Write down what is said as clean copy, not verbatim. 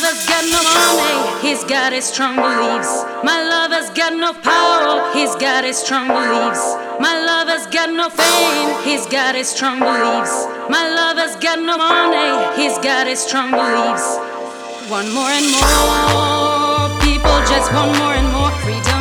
lover's got no money, he's got his strong beliefs. My lover's got no power, he's got his strong beliefs. My lover's got no fame, he's got his strong beliefs. My lover's got no money, he's got his strong beliefs. Want more and more, people just want more and more freedom.